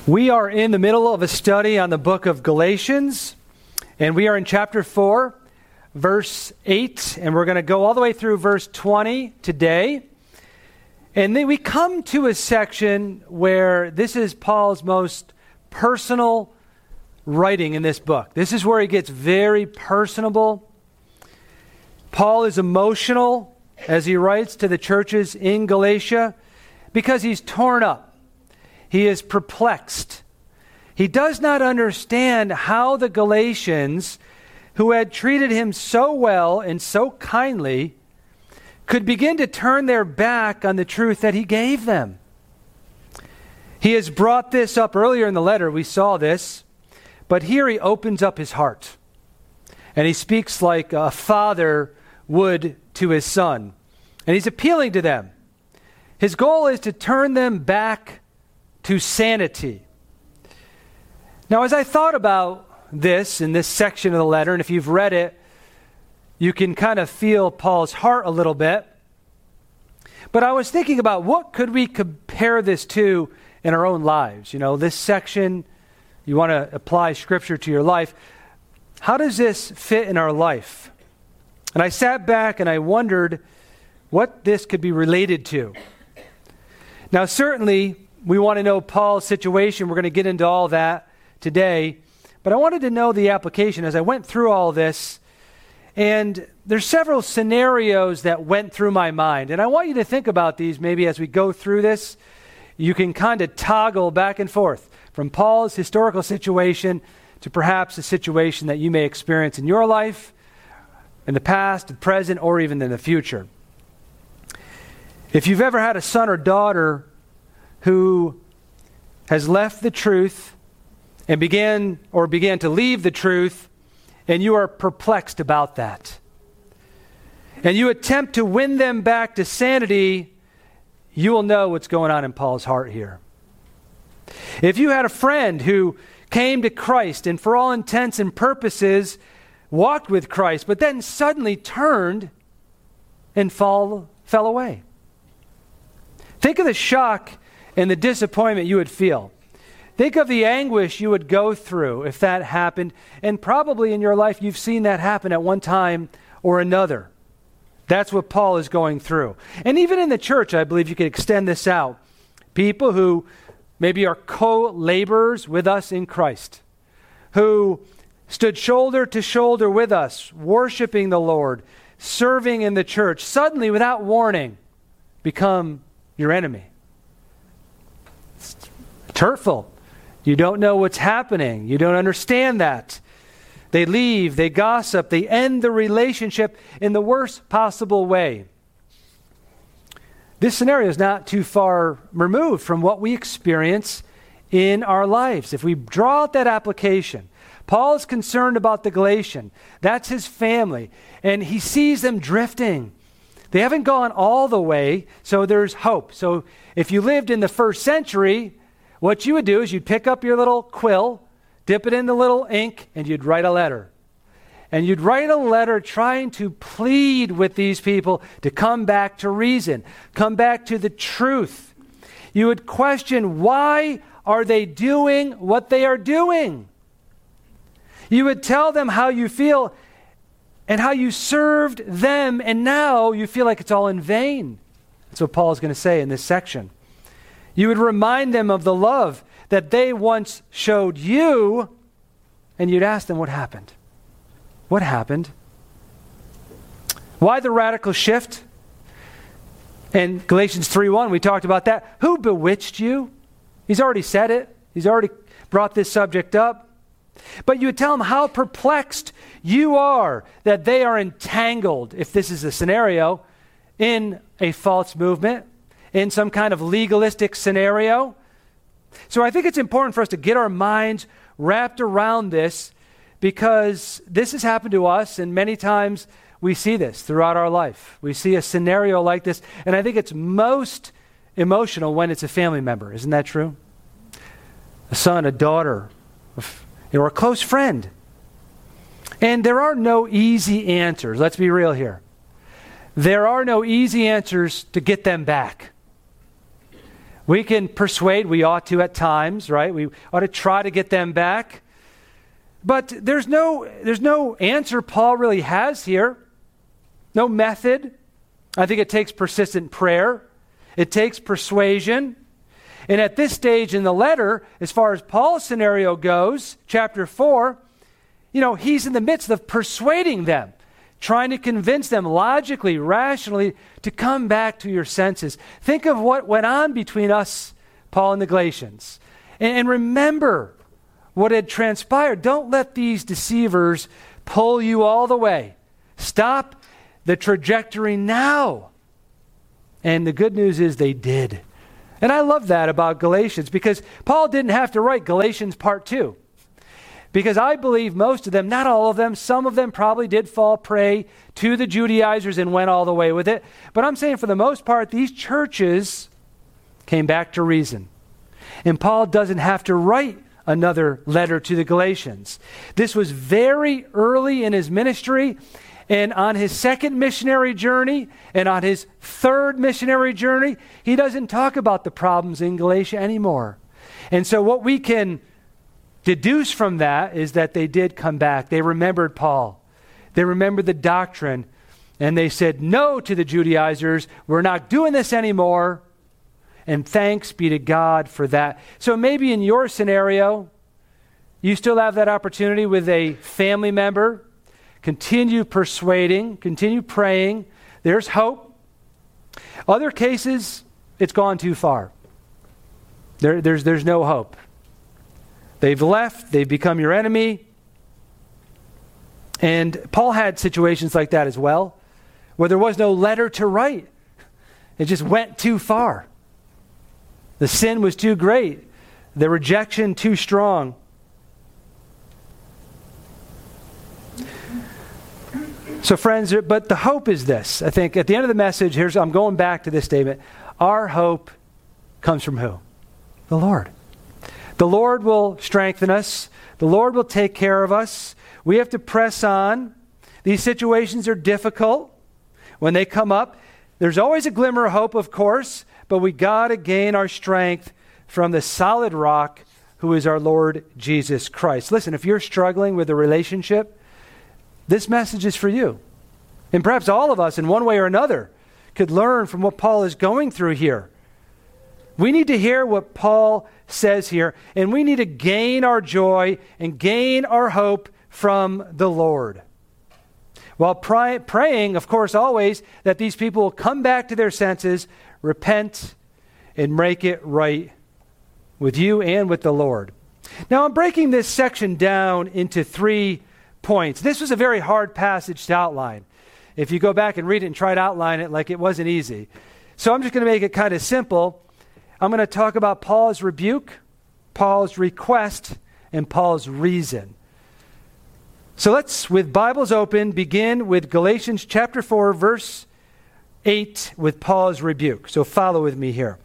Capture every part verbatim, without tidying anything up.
We are in the middle of a study on the book of Galatians, and we are in chapter four, verse eight, and we're going to go all the way through verse twenty today. And then we come to a section where this is Paul's most personal writing in this book. This is where he gets very personable. Paul is emotional as he writes to the churches in Galatia because he's torn up. He is perplexed. He does not understand how the Galatians, who had treated him so well and so kindly, could begin to turn their back on the truth that he gave them. He has brought this up earlier in the letter. We saw this. But here he opens up his heart. And he speaks like a father would to his son. And he's appealing to them. His goal is to turn them back to sanity. Now, as I thought about this in this section of the letter, and if you've read it, you can kind of feel Paul's heart a little bit. But I was thinking about what could we compare this to in our own lives? You know, this section, you want to apply Scripture to your life. How does this fit in our life? And I sat back and I wondered what this could be related to. Now, certainly, we want to know Paul's situation. We're going to get into all that today. But I wanted to know the application as I went through all this. And there's several scenarios that went through my mind. And I want you to think about these maybe as we go through this. You can kind of toggle back and forth from Paul's historical situation to perhaps a situation that you may experience in your life, in the past, the present, or even in the future. If you've ever had a son or daughter who has left the truth and began or began to leave the truth, and you are perplexed about that, and you attempt to win them back to sanity, you will know what's going on in Paul's heart here. If you had a friend who came to Christ and for all intents and purposes walked with Christ, but then suddenly turned and fall, fell away. Think of the shock and the disappointment you would feel. Think of the anguish you would go through if that happened. And probably in your life you've seen that happen at one time or another. That's what Paul is going through. And even in the church, I believe you could extend this out. People who maybe are co-laborers with us in Christ, who stood shoulder to shoulder with us, worshiping the Lord, serving in the church, suddenly without warning become your enemy. It's hurtful. You don't know what's happening. You don't understand that. They leave, they gossip, they end the relationship in the worst possible way. This scenario is not too far removed from what we experience in our lives. If we draw out that application, Paul is concerned about the Galatian. That's his family. And he sees them drifting. They haven't gone all the way, so there's hope. So if you lived in the first century, what you would do is you'd pick up your little quill, dip it in the little ink, and you'd write a letter. And you'd write a letter trying to plead with these people to come back to reason, come back to the truth. You would question, why are they doing what they are doing? You would tell them how you feel and how you served them, and now you feel like it's all in vain. That's what Paul is going to say in this section. You would remind them of the love that they once showed you, and you'd ask them what happened. What happened? Why the radical shift? In Galatians three one, we talked about that. Who bewitched you? He's already said it. He's already brought this subject up. But you would tell them how perplexed you are that they are entangled, if this is a scenario, in a false movement, in some kind of legalistic scenario. So I think it's important for us to get our minds wrapped around this, because this has happened to us, and many times we see this throughout our life. We see a scenario like this, and I think it's most emotional when it's a family member. Isn't that true? A son, a daughter, or a close friend. And there are no easy answers. Let's be real here. There are no easy answers to get them back. We can persuade, we ought to at times, right? We ought to try to get them back. But there's no, there's no answer Paul really has here. No method. I think it takes persistent prayer. It takes persuasion. And at this stage in the letter, as far as Paul's scenario goes, chapter four, you know, he's in the midst of persuading them, trying to convince them logically, rationally, to come back to your senses. Think of what went on between us, Paul and the Galatians. And, and remember what had transpired. Don't let these deceivers pull you all the way. Stop the trajectory now. And the good news is they did. And I love that about Galatians, because Paul didn't have to write Galatians part two. Because I believe most of them, not all of them, some of them probably did fall prey to the Judaizers and went all the way with it. But I'm saying for the most part, these churches came back to reason. And Paul doesn't have to write another letter to the Galatians. This was very early in his ministry, and on his second missionary journey and on his third missionary journey, he doesn't talk about the problems in Galatia anymore. And so what we can deduce from that is that they did come back. They remembered Paul. They remembered the doctrine, and they said no to the Judaizers. We're not doing this anymore. And thanks be to God for that. So maybe in your scenario, you still have that opportunity with a family member. Continue persuading, continue praying. There's hope. Other cases, it's gone too far. There, there's, there's no hope. They've left. They've become your enemy. And Paul had situations like that as well, where there was no letter to write. It just went too far. The sin was too great. The rejection too strong. So friends, but the hope is this. I think at the end of the message, here's I'm going back to this statement. Our hope comes from who? The Lord. The Lord will strengthen us. The Lord will take care of us. We have to press on. These situations are difficult. When they come up, there's always a glimmer of hope, of course, but we got to gain our strength from the solid rock who is our Lord Jesus Christ. Listen, if you're struggling with a relationship, this message is for you. And perhaps all of us in one way or another could learn from what Paul is going through here. We need to hear what Paul says here, and we need to gain our joy and gain our hope from the Lord. While pray, praying, of course, always that these people will come back to their senses, repent, and make it right with you and with the Lord. Now, I'm breaking this section down into three points. This was a very hard passage to outline. If you go back and read it and try to outline it, like it wasn't easy. So I'm just going to make it kind of simple. I'm going to talk about Paul's rebuke, Paul's request, and Paul's reason. So let's, with Bibles open, begin with Galatians chapter four, verse eight, with Paul's rebuke. So follow with me here.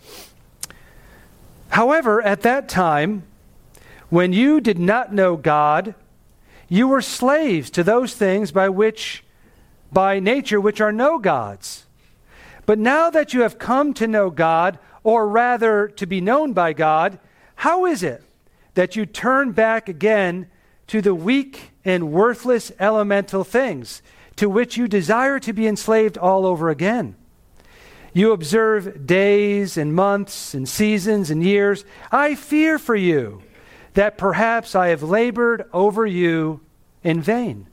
However, at that time, when you did not know God, you were slaves to those things by which, by nature, which are no gods. But now that you have come to know God, or rather to be known by God, how is it that you turn back again to the weak and worthless elemental things, to which you desire to be enslaved all over again? You observe days and months and seasons and years. I fear for you that perhaps I have labored over you in vain.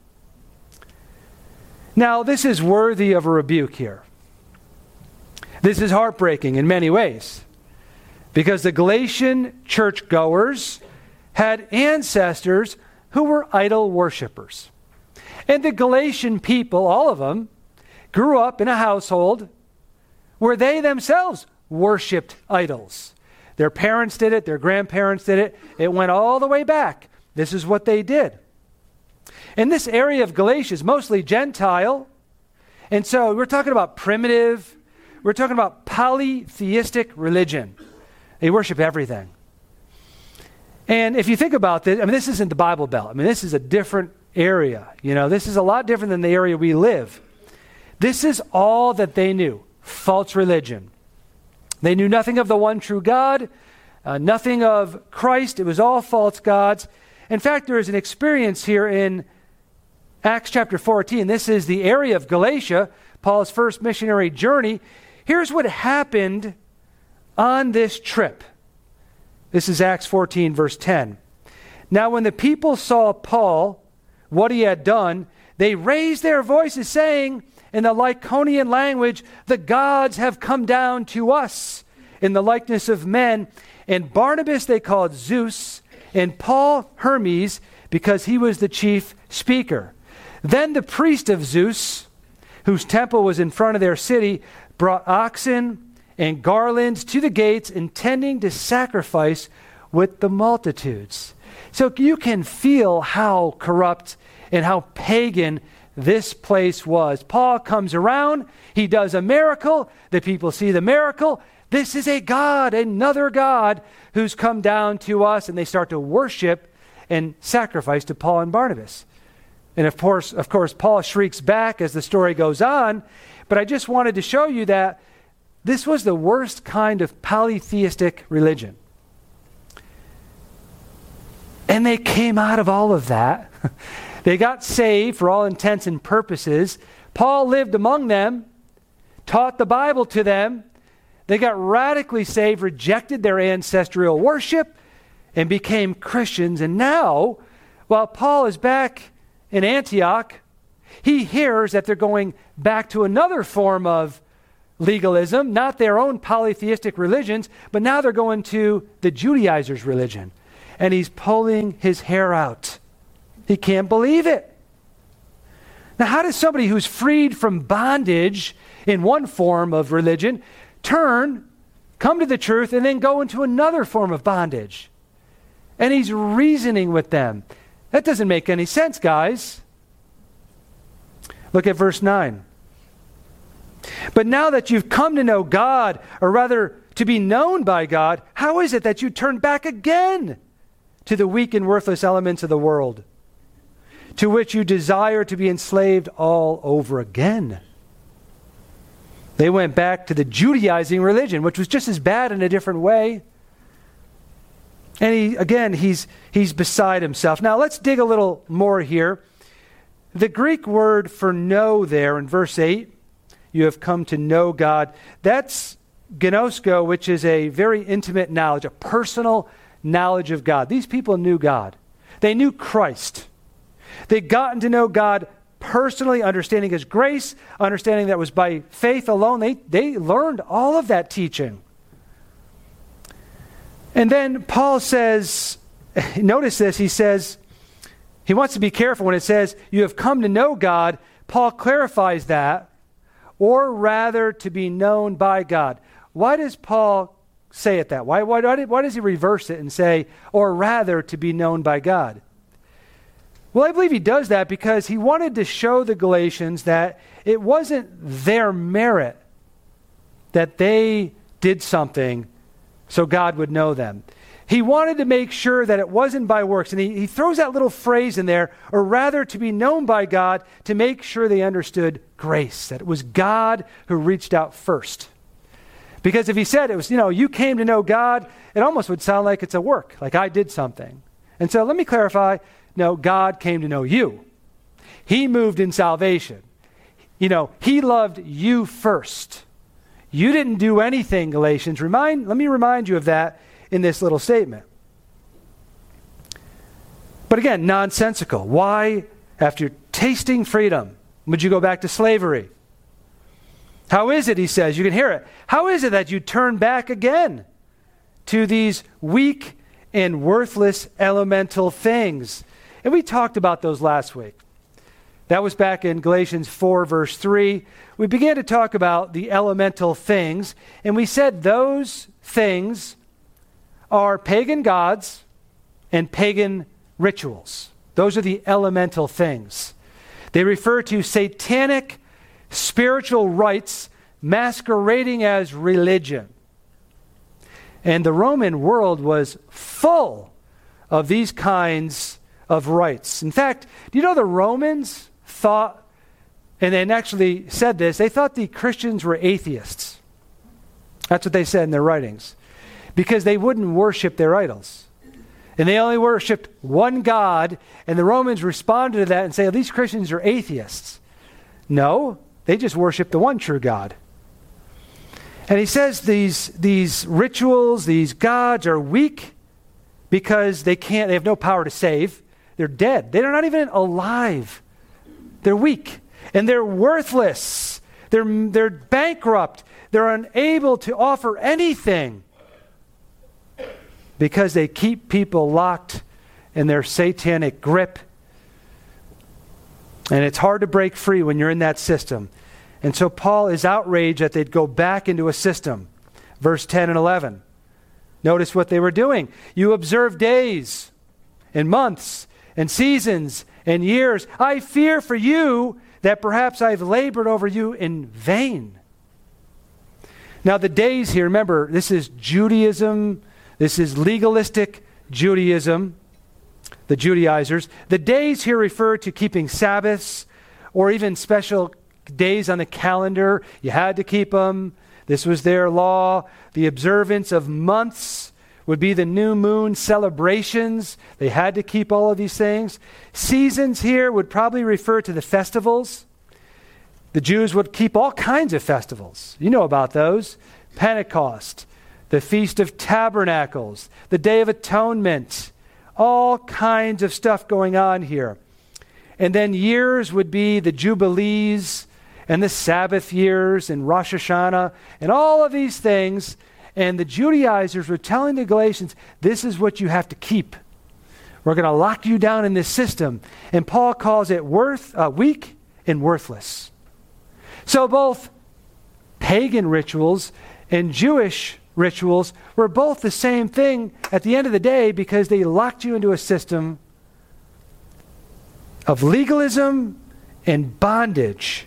Now, this is worthy of a rebuke here. This is heartbreaking in many ways, because the Galatian churchgoers had ancestors who were idol worshipers. And the Galatian people, all of them, grew up in a household where they themselves worshiped idols. Their parents did it, their grandparents did it. It went all the way back. This is what they did. And this area of Galatia is mostly Gentile. And so we're talking about primitive, we're talking about polytheistic religion. They worship everything. And if you think about this, I mean, this isn't the Bible Belt. I mean, this is a different area. You know, this is a lot different than the area we live. This is all that they knew. False religion. They knew nothing of the one true God, uh, nothing of Christ. It was all false gods. In fact, there is an experience here in Acts chapter fourteen. This is the area of Galatia, Paul's first missionary journey. Here's what happened on this trip. This is Acts fourteen, verse ten. Now when the people saw Paul, what he had done, they raised their voices, saying in the Lycaonian language, "The gods have come down to us in the likeness of men." And Barnabas they called Zeus, and Paul Hermes, because he was the chief speaker. Then the priest of Zeus, whose temple was in front of their city, brought oxen and garlands to the gates, intending to sacrifice with the multitudes. So you can feel how corrupt and how pagan this place was. Paul comes around, he does a miracle, the people see the miracle. This is a God, another God who's come down to us, and they start to worship and sacrifice to Paul and Barnabas. And of course, of course, Paul shrieks back as the story goes on, but I just wanted to show you that this was the worst kind of polytheistic religion. And they came out of all of that. They got saved for all intents and purposes. Paul lived among them, taught the Bible to them. They got radically saved, rejected their ancestral worship, and became Christians. And now, while Paul is back in Antioch, he hears that they're going back to another form of legalism, not their own polytheistic religions, but now they're going to the Judaizers' religion. And he's pulling his hair out. He can't believe it. Now, how does somebody who's freed from bondage in one form of religion turn, come to the truth, and then go into another form of bondage? And he's reasoning with them. That doesn't make any sense, guys. Look at verse nine. But now that you've come to know God, or rather to be known by God, how is it that you turn back again to the weak and worthless elements of the world, to which you desire to be enslaved all over again? They went back to the Judaizing religion, which was just as bad in a different way. And he, again, he's, he's beside himself. Now, let's dig a little more here. The Greek word for know there in verse eight, you have come to know God, that's gnosko, which is a very intimate knowledge, a personal knowledge of God. These people knew God. They knew Christ. They'd gotten to know God personally, understanding His grace, understanding that it was by faith alone. They, they learned all of that teaching. And then Paul says, notice this, he says, he wants to be careful when it says, you have come to know God. Paul clarifies that, or rather to be known by God. Why does Paul say it that? Why, why, why, why does he reverse it and say, or rather to be known by God? Well, I believe he does that because he wanted to show the Galatians that it wasn't their merit that they did something so God would know them. He wanted to make sure that it wasn't by works. And he, he throws that little phrase in there, or rather to be known by God, to make sure they understood grace, that it was God who reached out first. Because if he said it was, you know, you came to know God, it almost would sound like it's a work, like I did something. And so let me clarify, no, God came to know you. He moved in salvation. You know, He loved you first. You didn't do anything, Galatians. Remind, let me remind you of that in this little statement. But again, nonsensical. Why, after tasting freedom, would you go back to slavery? How is it, he says, you can hear it, how is it that you turn back again to these weak and worthless elemental things? And we talked about those last week. That was back in Galatians four, verse three. We began to talk about the elemental things, and we said those things are pagan gods and pagan rituals. Those are the elemental things. They refer to satanic spiritual rites masquerading as religion. And the Roman world was full of these kinds of rites. In fact, do you know the Romans thought, and they actually said this, they thought the Christians were atheists. That's what they said in their writings. Because they wouldn't worship their idols. And they only worshiped one God, and the Romans responded to that and say, these Christians are atheists. No, they just worship the one true God. And he says these, these rituals, these gods are weak because they can't, they have no power to save. They're dead. They're not even alive. They're weak. And they're worthless. They're, they're bankrupt. They're unable to offer anything because they keep people locked in their satanic grip. And it's hard to break free when you're in that system. And so Paul is outraged that they'd go back into a system. Verse ten and eleven. Notice what they were doing. You observe days and months and seasons and years. I fear for you that perhaps I've labored over you in vain. Now the days here, remember, this is Judaism. This is legalistic Judaism, the Judaizers. The days here refer to keeping Sabbaths or even special days on the calendar. You had to keep them. This was their law. The observance of months would be the new moon celebrations. They had to keep all of these things. Seasons here would probably refer to the festivals. The Jews would keep all kinds of festivals. You know about those. Pentecost, the Feast of Tabernacles, the Day of Atonement, all kinds of stuff going on here. And then years would be the Jubilees and the Sabbath years and Rosh Hashanah and all of these things. And the Judaizers were telling the Galatians, this is what you have to keep. We're going to lock you down in this system. And Paul calls it worth, uh, weak and worthless. So both pagan rituals and Jewish rituals were both the same thing at the end of the day because they locked you into a system of legalism and bondage.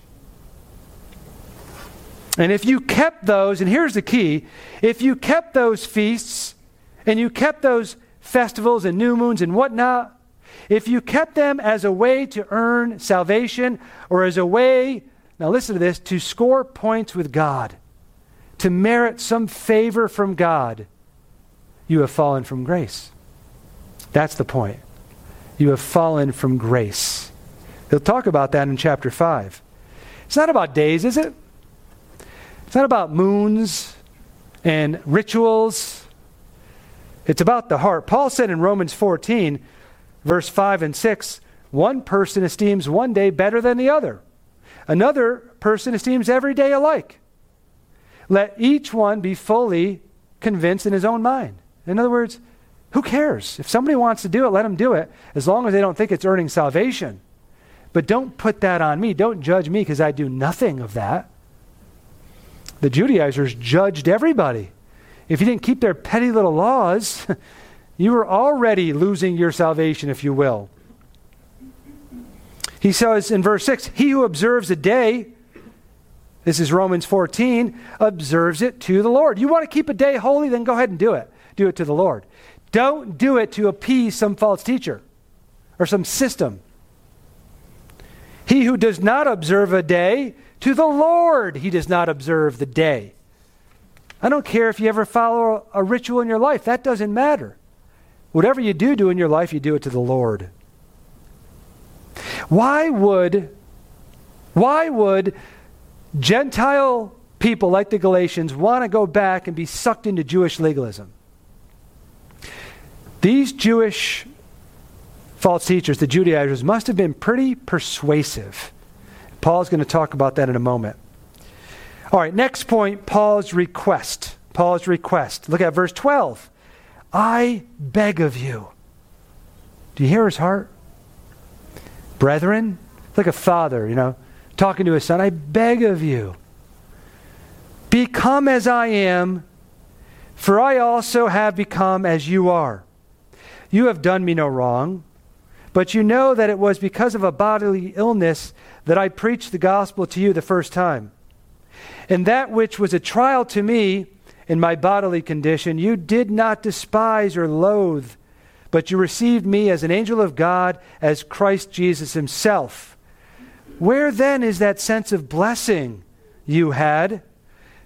And if you kept those, and here's the key, if you kept those feasts and you kept those festivals and new moons and whatnot, if you kept them as a way to earn salvation or as a way, now listen to this, to score points with God, to merit some favor from God, you have fallen from grace. That's the point. You have fallen from grace. He'll talk about that in chapter five. It's not about days, is it? It's not about moons and rituals. It's about the heart. Paul said in Romans fourteen, verse five and six, one person esteems one day better than the other. Another person esteems every day alike. Let each one be fully convinced in his own mind. In other words, who cares? If somebody wants to do it, let them do it, as long as they don't think it's earning salvation. But don't put that on me. Don't judge me because I do nothing of that. The Judaizers judged everybody. If you didn't keep their petty little laws, you were already losing your salvation, if you will. He says in verse six, he who observes a day, this is Romans fourteen, observes it to the Lord. You want to keep a day holy, then go ahead and do it. Do it to the Lord. Don't do it to appease some false teacher or some system. He who does not observe a day, to the Lord he does not observe the day. I don't care if you ever follow a ritual in your life. That doesn't matter. Whatever you do do in your life, you do it to the Lord. Why would, why would Gentile people like the Galatians want to go back and be sucked into Jewish legalism? These Jewish false teachers, the Judaizers, must have been pretty persuasive. Paul's going to talk about that in a moment. All right, next point, Paul's request. Paul's request. Look at verse twelve. I beg of you. Do you hear his heart? Brethren, like a father, you know, talking to his son. I beg of you, become as I am, for I also have become as you are. You have done me no wrong, but you know that it was because of a bodily illness that I preached the gospel to you the first time. And that which was a trial to me in my bodily condition, you did not despise or loathe, but you received me as an angel of God, as Christ Jesus himself. Where then is that sense of blessing you had?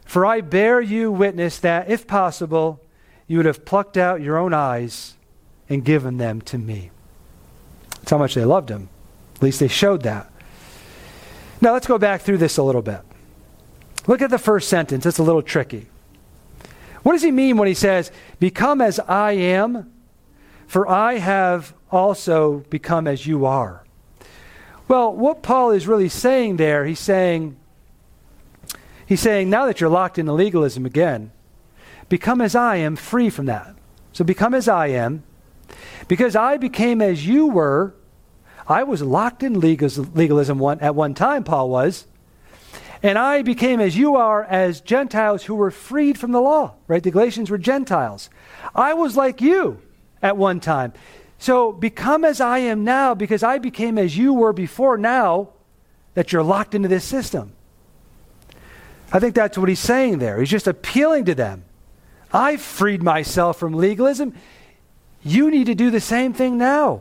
For I bear you witness that, if possible, you would have plucked out your own eyes and given them to me. That's how much they loved him. At least they showed that. Now let's go back through this a little bit. Look at the first sentence. It's a little tricky. What does he mean when he says, become as I am, for I have also become as you are? Well, what Paul is really saying there, he's saying, he's saying, now that you're locked into legalism again, become as I am, free from that. So become as I am. Because I became as you were, I was locked in legalism one, at one time, Paul was. And I became as you are, as Gentiles who were freed from the law. Right? The Galatians were Gentiles. I was like you at one time. So become as I am now, because I became as you were before, now that you're locked into this system. I think that's what he's saying there. He's just appealing to them. I've freed myself from legalism. You need to do the same thing now.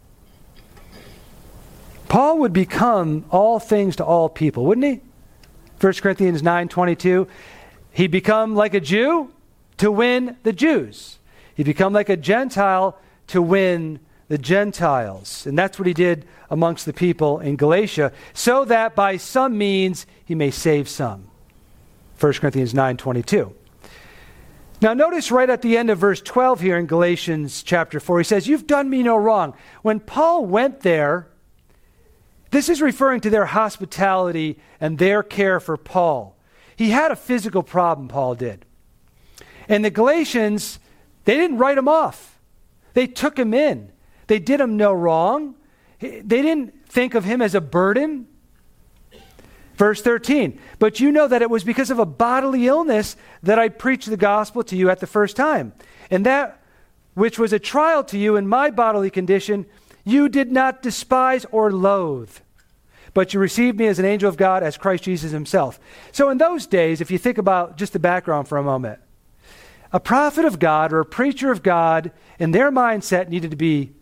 Paul would become all things to all people, wouldn't he? First Corinthians nine twenty-two. He'd become like a Jew to win the Jews. He'd become like a Gentile to win the Gentiles. And that's what he did amongst the people in Galatia, so that by some means he may save some. First Corinthians nine twenty-two. Now notice right at the end of verse twelve here in Galatians chapter four, he says, you've done me no wrong. When Paul went there, this is referring to their hospitality and their care for Paul. He had a physical problem, Paul did. And the Galatians, they didn't write him off. They took him in. They did him no wrong. They didn't think of him as a burden. Verse thirteen, but you know that it was because of a bodily illness that I preached the gospel to you at the first time. And that which was a trial to you in my bodily condition, you did not despise or loathe, but you received me as an angel of God, as Christ Jesus himself. So in those days, if you think about just the background for a moment, a prophet of God or a preacher of God, in their mindset, needed to be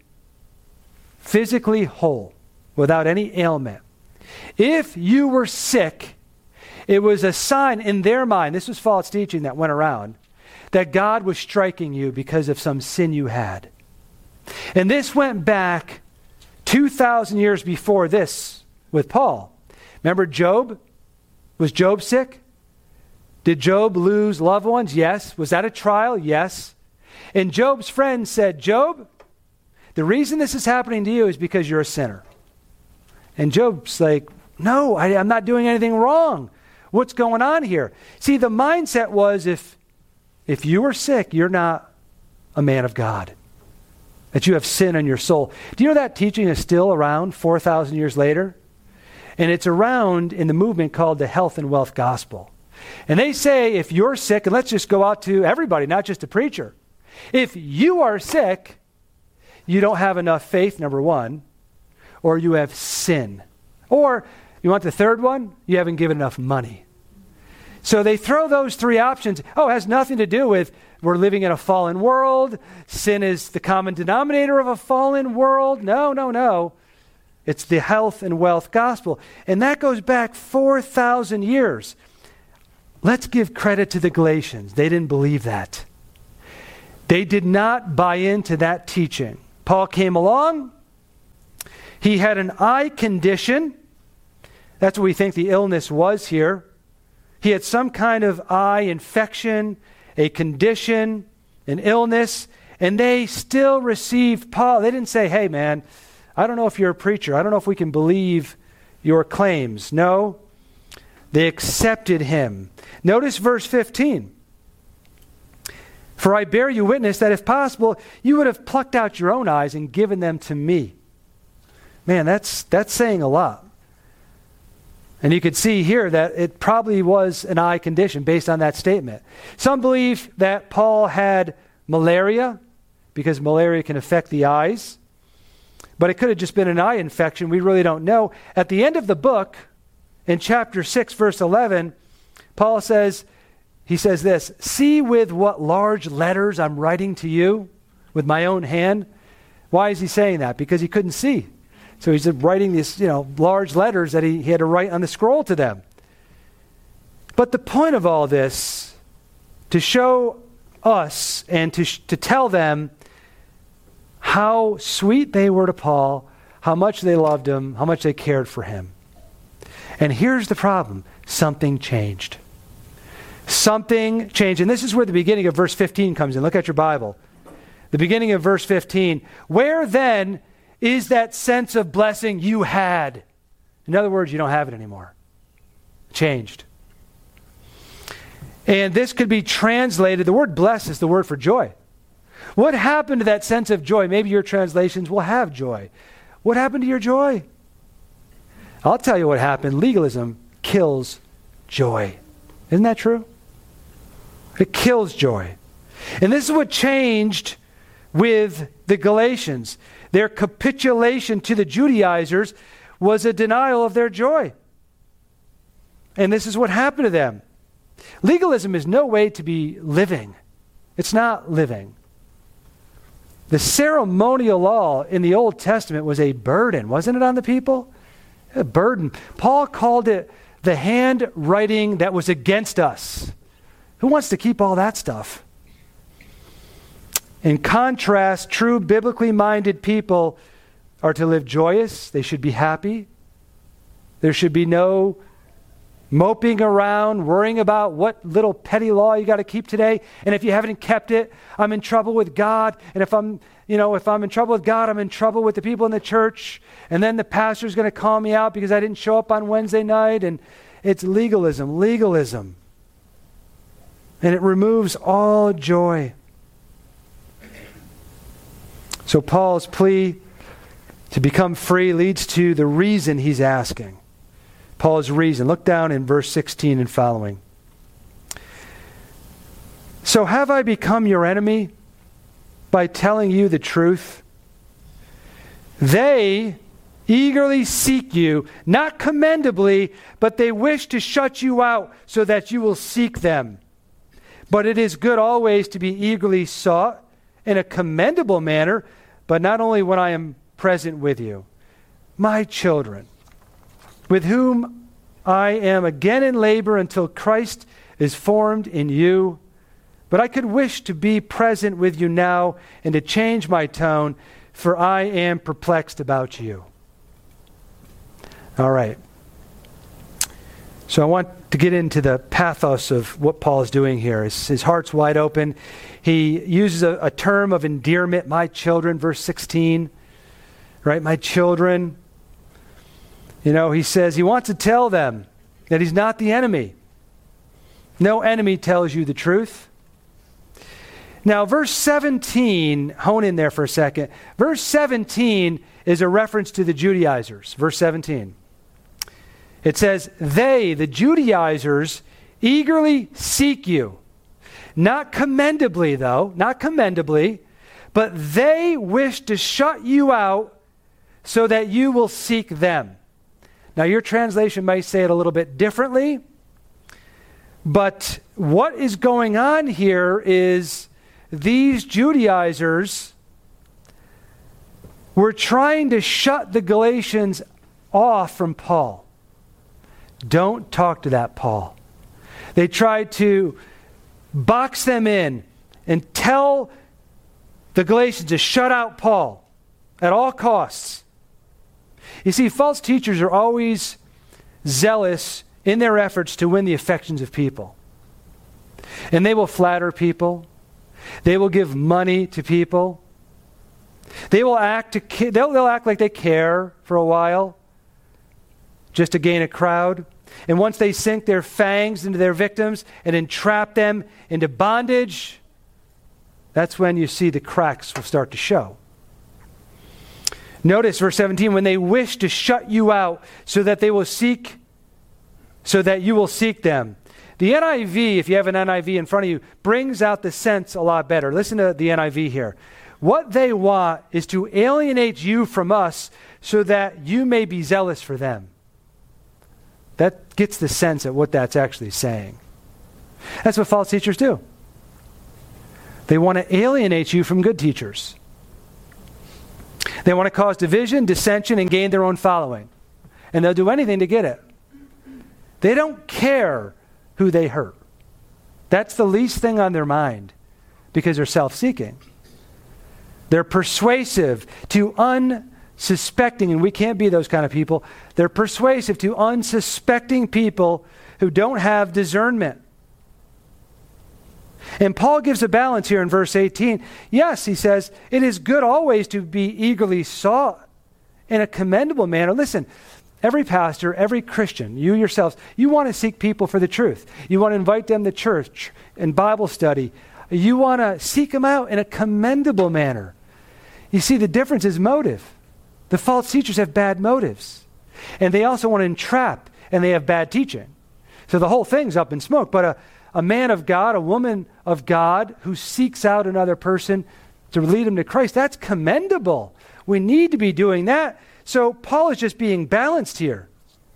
physically whole, without any ailment. If you were sick, it was a sign in their mind, this was false teaching that went around, that God was striking you because of some sin you had. And this went back two thousand years before this with Paul. Remember Job? Was Job sick? Did Job lose loved ones? Yes. Was that a trial? Yes. And Job's friend said, Job, the reason this is happening to you is because you're a sinner. And Job's like, no, I, I'm not doing anything wrong. What's going on here? See, the mindset was if, if you are sick, you're not a man of God. That you have sin in your soul. Do you know that teaching is still around four thousand years later? And it's around in the movement called the health and wealth gospel. And they say if you're sick, and let's just go out to everybody, not just a preacher. If you are sick, you don't have enough faith, number one, or you have sin. Or, you want the third one? You haven't given enough money. So they throw those three options. Oh, it has nothing to do with we're living in a fallen world. Sin is the common denominator of a fallen world. No, no, no. It's the health and wealth gospel. And that goes back four thousand years. Let's give credit to the Galatians. They didn't believe that. They did not buy into that teaching. Paul came along. He had an eye condition. That's what we think the illness was here. He had some kind of eye infection, a condition, an illness, and they still received Paul. They didn't say, hey man, I don't know if you're a preacher. I don't know if we can believe your claims. No, they accepted him. Notice verse fifteen. For I bear you witness that if possible, you would have plucked out your own eyes and given them to me. Man, that's that's saying a lot. And you could see here that it probably was an eye condition based on that statement. Some believe that Paul had malaria because malaria can affect the eyes. But it could have just been an eye infection. We really don't know. At the end of the book, in chapter six, verse eleven, Paul says, he says this, see with what large letters I'm writing to you with my own hand. Why is he saying that? Because he couldn't see. So he's writing these, you know, large letters that he, he had to write on the scroll to them. But the point of all this, to show us and to, sh- to tell them how sweet they were to Paul, how much they loved him, how much they cared for him. And here's the problem. Something changed. Something changed. And this is where the beginning of verse fifteen comes in. Look at your Bible. The beginning of verse fifteen. Where then is that sense of blessing you had? In other words, you don't have it anymore. Changed. And this could be translated, the word bless is the word for joy. What happened to that sense of joy? Maybe your translations will have joy. What happened to your joy? I'll tell you what happened. Legalism kills joy. Isn't that true? It kills joy. And this is what changed with the Galatians. Their capitulation to the Judaizers was a denial of their joy. And this is what happened to them. Legalism is no way to be living. It's not living. The ceremonial law in the Old Testament was a burden, wasn't it, on the people? A burden. Paul called it the handwriting that was against us. Who wants to keep all that stuff? In contrast, true biblically minded people are to live joyous. They should be happy. There should be no moping around, worrying about what little petty law you got to keep today. And if you haven't kept it, I'm in trouble with God. And if I'm, you know, if I'm in trouble with God, I'm in trouble with the people in the church. And then the pastor's going to call me out because I didn't show up on Wednesday night. And it's legalism, legalism. And it removes all joy. So Paul's plea to become free leads to the reason he's asking. Paul's reason. Look down in verse sixteen and following. So have I become your enemy by telling you the truth? They eagerly seek you, not commendably, but they wish to shut you out so that you will seek them. But it is good always to be eagerly sought in a commendable manner, but not only when I am present with you. My children, with whom I am again in labor until Christ is formed in you. But I could wish to be present with you now and to change my tone, for I am perplexed about you. All right. So I want to get into the pathos of what Paul is doing here. His, his heart's wide open. He uses a, a term of endearment, my children, verse sixteen. Right, my children. You know, he says he wants to tell them that he's not the enemy. No enemy tells you the truth. Now, verse seventeen, hone in there for a second. Verse seventeen is a reference to the Judaizers. Verse seventeen. It says, they, the Judaizers, eagerly seek you. Not commendably, though, not commendably, but they wish to shut you out so that you will seek them. Now, your translation may say it a little bit differently, but what is going on here is these Judaizers were trying to shut the Galatians off from Paul. Don't talk to that Paul. They tried to box them in and tell the Galatians to shut out Paul at all costs. You see, false teachers are always zealous in their efforts to win the affections of people. And they will flatter people. They will give money to people. They will act to ca- they'll, they'll act like they care for a while just to gain a crowd. And once they sink their fangs into their victims and entrap them into bondage, that's when you see the cracks will start to show. Notice verse seventeen, when they wish to shut you out so that they will seek, so that you will seek them. The N I V, if you have an N I V in front of you, brings out the sense a lot better. Listen to the N I V here. What they want is to alienate you from us so that you may be zealous for them. That gets the sense of what that's actually saying. That's what false teachers do. They want to alienate you from good teachers. They want to cause division, dissension, and gain their own following. And they'll do anything to get it. They don't care who they hurt. That's the least thing on their mind because they're self-seeking. They're persuasive to unsuspecting, and we can't be those kind of people. They're persuasive to unsuspecting people who don't have discernment. And Paul gives a balance here in verse eighteen. Yes, he says, it is good always to be eagerly sought in a commendable manner. Listen, every pastor, every Christian, you yourselves, you want to seek people for the truth. You want to invite them to church and Bible study. You want to seek them out in a commendable manner. You see, the difference is motive. The false teachers have bad motives. And they also want to entrap, and they have bad teaching. So the whole thing's up in smoke. But a, a man of God, a woman of God who seeks out another person to lead them to Christ, that's commendable. We need to be doing that. So Paul is just being balanced here.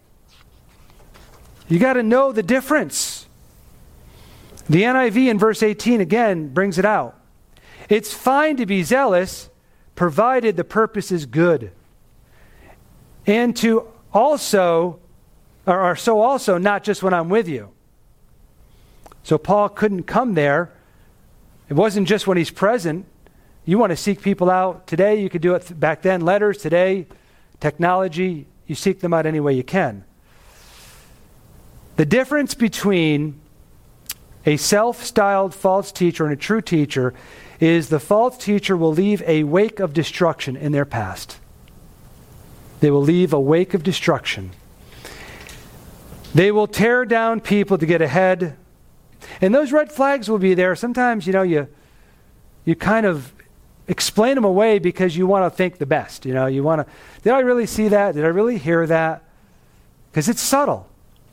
You got to know the difference. The N I V in verse eighteen again brings it out. It's fine to be zealous, provided the purpose is good. And to also, or, or so also, not just when I'm with you. So Paul couldn't come there. It wasn't just when he's present. You want to seek people out today, you could do it back then, letters, today, technology, you seek them out any way you can. The difference between a self-styled false teacher and a true teacher is the false teacher will leave a wake of destruction in their past. They will leave a wake of destruction. They will tear down people to get ahead. And those red flags will be there. Sometimes, you know, you you kind of explain them away because you want to think the best. You know, you want to, did I really see that? Did I really hear that? Because it's subtle.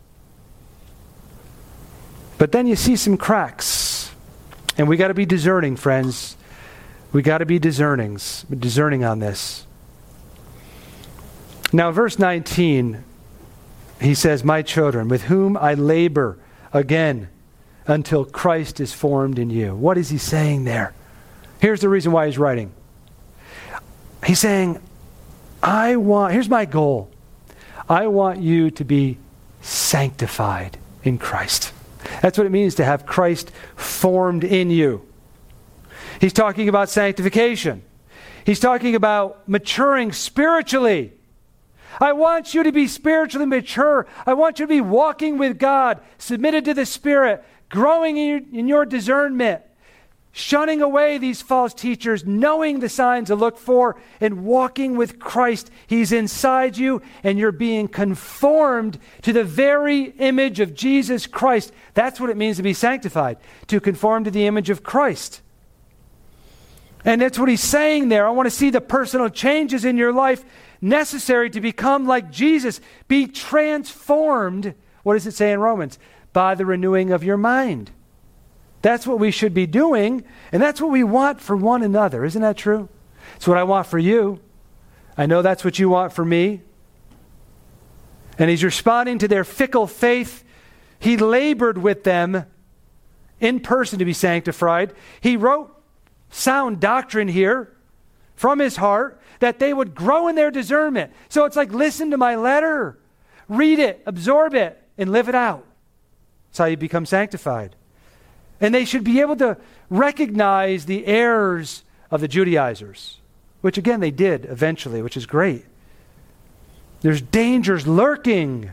But then you see some cracks. And we got to be discerning, friends. We got to be discerning, discerning on this. Now, verse nineteen, he says, my children, with whom I labor again until Christ is formed in you. What is he saying there? Here's the reason why he's writing. He's saying, I want, here's my goal. I want you to be sanctified in Christ. That's what it means to have Christ formed in you. He's talking about sanctification. He's talking about maturing spiritually. I want you to be spiritually mature. I want you to be walking with God, submitted to the Spirit, growing in your, in your discernment, shunning away these false teachers, knowing the signs to look for, and walking with Christ. He's inside you, and you're being conformed to the very image of Jesus Christ. That's what it means to be sanctified, to conform to the image of Christ. And that's what he's saying there. I want to see the personal changes in your life necessary to become like Jesus. Be transformed, what does it say in Romans? By the renewing of your mind. That's what we should be doing, and that's what we want for one another. Isn't that true? It's what I want for you. I know that's what you want for me. And he's responding to their fickle faith. He labored with them in person to be sanctified. He wrote sound doctrine here from his heart that they would grow in their discernment. So it's like, listen to my letter. Read it, absorb it, and live it out. That's how you become sanctified. And they should be able to recognize the errors of the Judaizers, which again they did eventually, which is great. There's dangers lurking.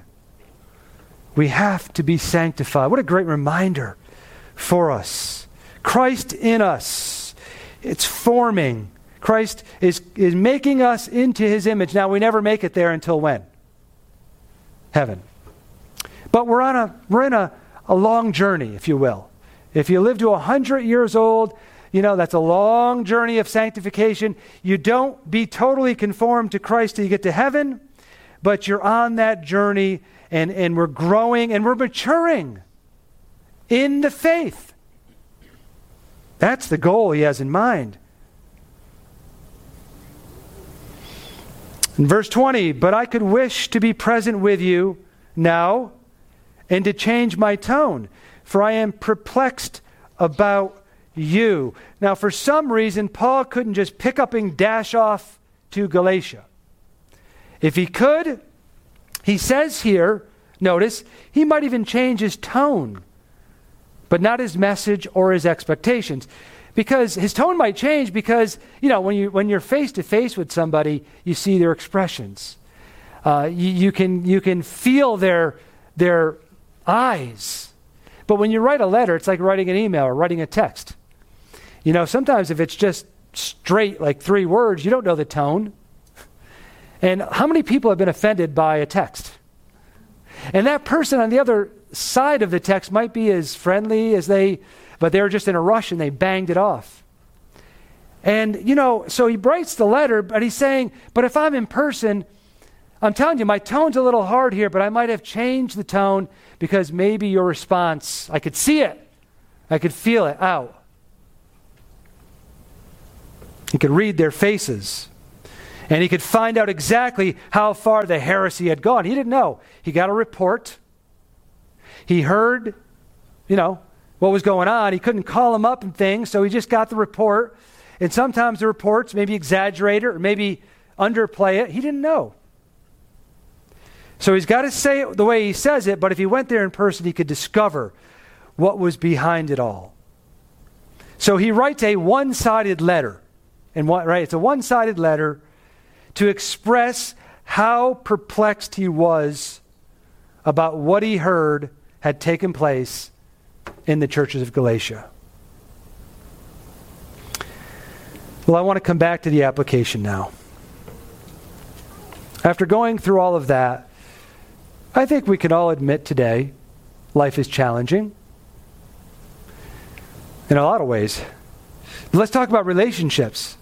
We have to be sanctified. What a great reminder for us. Christ in us. It's forming. Christ is, is making us into his image. Now, we never make it there until when? Heaven. But we're on a we're in a, a long journey, if you will. If you live to one hundred years old, you know, that's a long journey of sanctification. You don't be totally conformed to Christ till you get to heaven, but you're on that journey, and, and we're growing and we're maturing in the faith. That's the goal he has in mind. In verse twenty, but I could wish to be present with you now and to change my tone, for I am perplexed about you. Now, for some reason, Paul couldn't just pick up and dash off to Galatia. If he could, he says here, notice, he might even change his tone but not his message or his expectations. Because his tone might change because, you know, when, you, when you're face-to-face with somebody, you see their expressions. Uh, you, you, can, you can feel their, their eyes. But when you write a letter, it's like writing an email or writing a text. You know, sometimes if it's just straight, like three words, you don't know the tone. And how many people have been offended by a text? And that person on the other side of the text might be as friendly as they, but they were just in a rush and they banged it off. And, you know, so he writes the letter, but he's saying, but if I'm in person, I'm telling you, my tone's a little hard here, but I might have changed the tone because maybe your response, I could see it. I could feel it out. He could read their faces. And he could find out exactly how far the heresy had gone. He didn't know. He got a report. He heard, you know, what was going on. He couldn't call him up and things, so he just got the report. And sometimes the reports maybe exaggerate it or maybe underplay it. He didn't know. So he's got to say it the way he says it, but if he went there in person, he could discover what was behind it all. So he writes a one-sided letter. And what, right? It's a one-sided letter to express how perplexed he was about what he heard had taken place in the churches of Galatia. Well, I want to come back to the application now. After going through all of that, I think we can all admit today life is challenging in a lot of ways. But let's talk about relationships.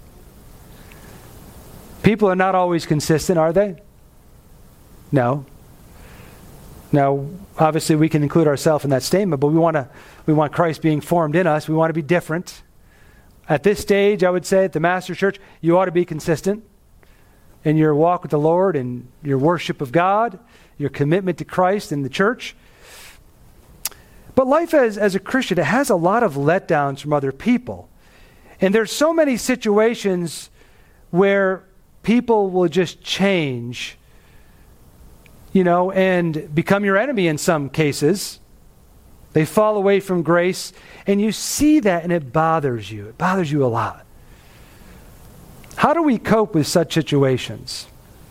People are not always consistent, are they? No. Now, obviously, we can include ourselves in that statement, but we want to, we want Christ being formed in us. We want to be different. At this stage, I would say, at the Master Church, you ought to be consistent in your walk with the Lord and your worship of God, your commitment to Christ and the church. But life as, as a Christian, it has a lot of letdowns from other people. And there's so many situations where people will just change, you know, and become your enemy in some cases. They fall away from grace, and you see that, and it bothers you. It bothers you a lot. How do we cope with such situations?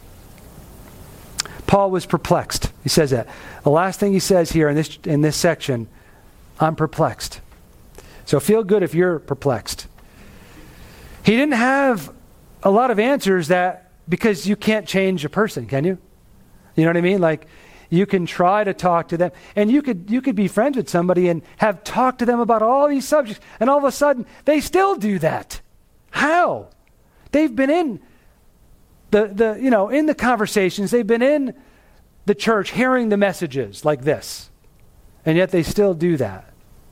Paul was perplexed. He says that. The last thing he says here in this in this section, I'm perplexed. So feel good if you're perplexed. He didn't have a lot of answers that, because you can't change a person, can you? You know what I mean? Like, you can try to talk to them, and you could you could be friends with somebody and have talked to them about all these subjects, and all of a sudden, they still do that. How? They've been in the, the you know, in the conversations, they've been in the church hearing the messages like this, and yet they still do that.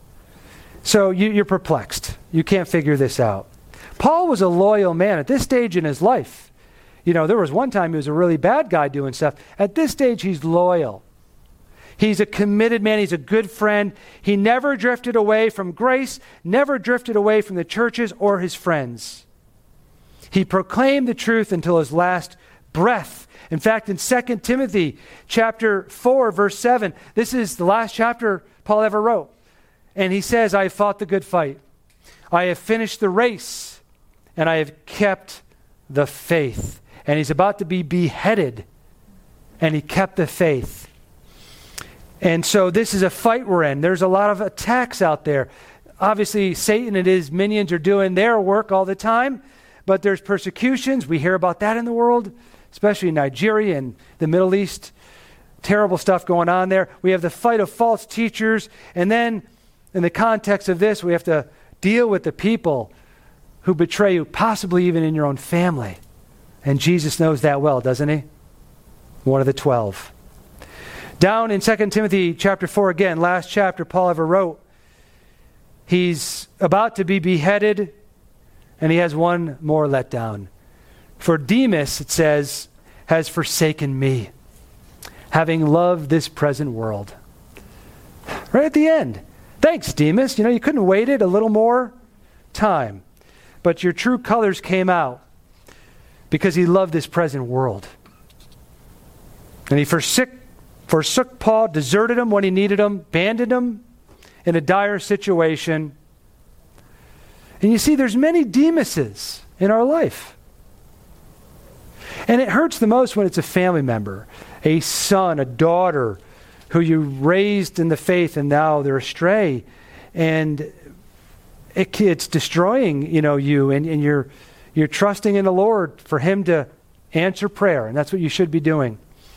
So you, you're perplexed. You can't figure this out. Paul was a loyal man at this stage in his life. You know, there was one time he was a really bad guy doing stuff. At this stage, he's loyal. He's a committed man. He's a good friend. He never drifted away from grace, never drifted away from the churches or his friends. He proclaimed the truth until his last breath. In fact, in Second Timothy chapter four, verse seven, this is the last chapter Paul ever wrote. And he says, I have fought the good fight. I have finished the race, and I have kept the faith. And he's about to be beheaded, and he kept the faith. And so this is a fight we're in. There's a lot of attacks out there. Obviously, Satan and his minions are doing their work all the time, but there's persecutions. We hear about that in the world, especially in Nigeria and the Middle East. Terrible stuff going on there. We have the fight of false teachers, and then in the context of this, we have to deal with the people who betray you, possibly even in your own family. And Jesus knows that well, doesn't he? One of the twelve. Down in Second Timothy chapter four again, last chapter Paul ever wrote, he's about to be beheaded, and he has one more letdown. For Demas, it says, has forsaken me, having loved this present world. Right at the end. Thanks, Demas. You know, you couldn't have waited a little more time. But your true colors came out because he loved this present world. And he forsook, forsook Paul, deserted him when he needed him, abandoned him, in a dire situation. And you see, there's many Demases in our life. And it hurts the most when it's a family member, a son, a daughter, who you raised in the faith and now they're astray. And it, it's destroying, you know, you, and, and you're, you're trusting in the Lord for Him to answer prayer. And that's what you should be doing.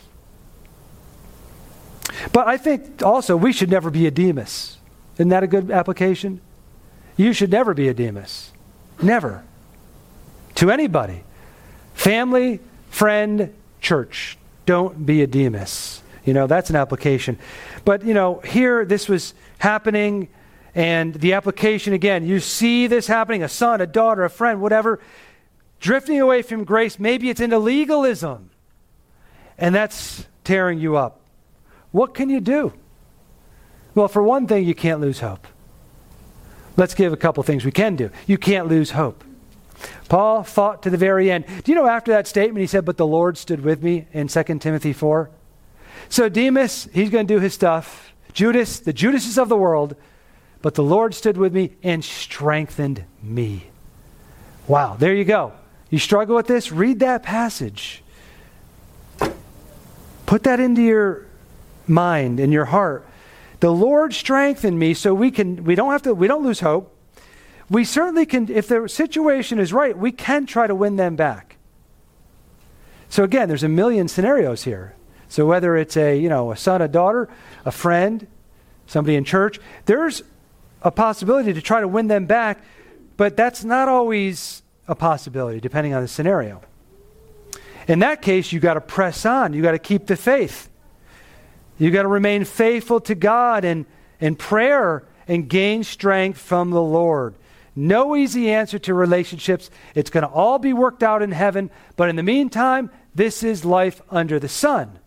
But I think also we should never be a Demas. Isn't that a good application? You should never be a Demas. Never. To anybody. Family, friend, church. Don't be a Demas. You know, that's an application. But, you know, here this was happening, and the application, again, you see this happening, a son, a daughter, a friend, whatever, drifting away from grace. Maybe it's into legalism, and that's tearing you up. What can you do? Well, for one thing, you can't lose hope. Let's give a couple things we can do. You can't lose hope. Paul fought to the very end. Do you know after that statement he said, but the Lord stood with me in Second Timothy four? So Demas, he's going to do his stuff. Judas, the Judases of the world, but the Lord stood with me and strengthened me. Wow, there you go. You struggle with this? Read that passage. Put that into your mind and your heart. The Lord strengthened me so we can, we don't have to, we don't lose hope. We certainly can, if the situation is right, we can try to win them back. So again, there's a million scenarios here. So whether it's a, you know, a son, a daughter, a friend, somebody in church, there's a possibility to try to win them back, but that's not always a possibility depending on the scenario. In that case, you got to press on. You got to keep the faith. You got to remain faithful to God and in prayer and gain strength from the Lord. No easy answer to relationships. It's going to all be worked out in heaven. But in the meantime, this is life under the sun.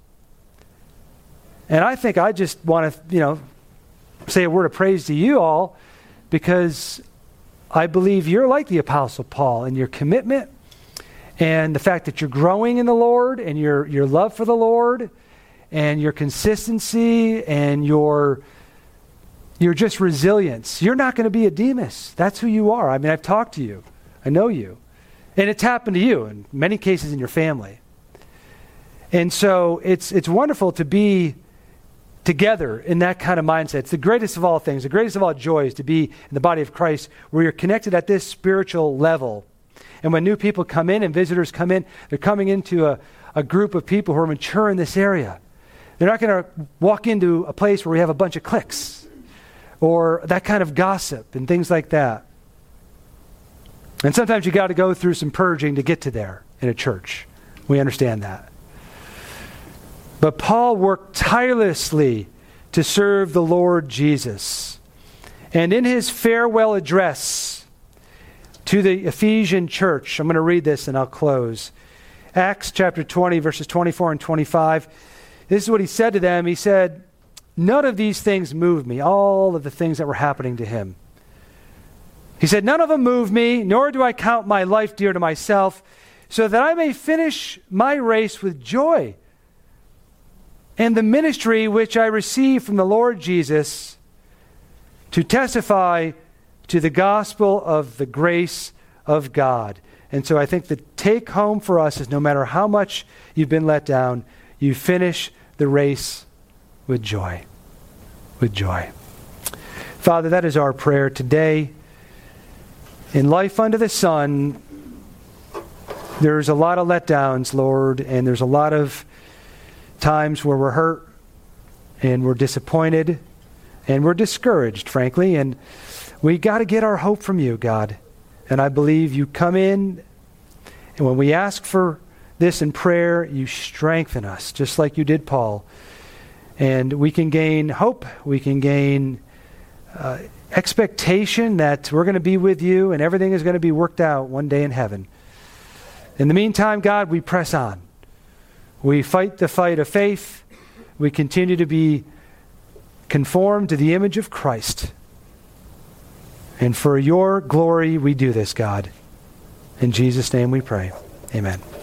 And I think I just want to, you know, say a word of praise to you all, because I believe you're like the Apostle Paul in your commitment and the fact that you're growing in the Lord and your your love for the Lord and your consistency and your your just resilience. You're not going to be a Demas. That's who you are. I mean, I've talked to you. I know you. And it's happened to you in many cases in your family. And so it's it's wonderful to be together in that kind of mindset. It's the greatest of all things, the greatest of all joys to be in the body of Christ where you're connected at this spiritual level. And when new people come in and visitors come in, they're coming into a, a group of people who are mature in this area. They're not going to walk into a place where we have a bunch of cliques or that kind of gossip and things like that. And sometimes you got to go through some purging to get to there in a church. We understand that. But Paul worked tirelessly to serve the Lord Jesus. And in his farewell address to the Ephesian church, I'm going to read this and I'll close. Acts chapter twenty, verses twenty-four and twenty-five. This is what he said to them. He said, none of these things moved me, all of the things that were happening to him. He said, none of them move me, nor do I count my life dear to myself, so that I may finish my race with joy. And the ministry which I received from the Lord Jesus to testify to the gospel of the grace of God. And so I think the take home for us is no matter how much you've been let down, you finish the race with joy. With joy. Father, that is our prayer today. In life under the sun, there's a lot of letdowns, Lord, and there's a lot of times where we're hurt and we're disappointed and we're discouraged, frankly, and we got to get our hope from you, God. And I believe you come in, and when we ask for this in prayer, you strengthen us, just like you did Paul. And we can gain hope, we can gain uh, expectation that we're going to be with you and everything is going to be worked out one day in heaven. In the meantime, God, we press on. We fight the fight of faith. We continue to be conformed to the image of Christ. And for your glory, we do this, God. In Jesus' name we pray. Amen.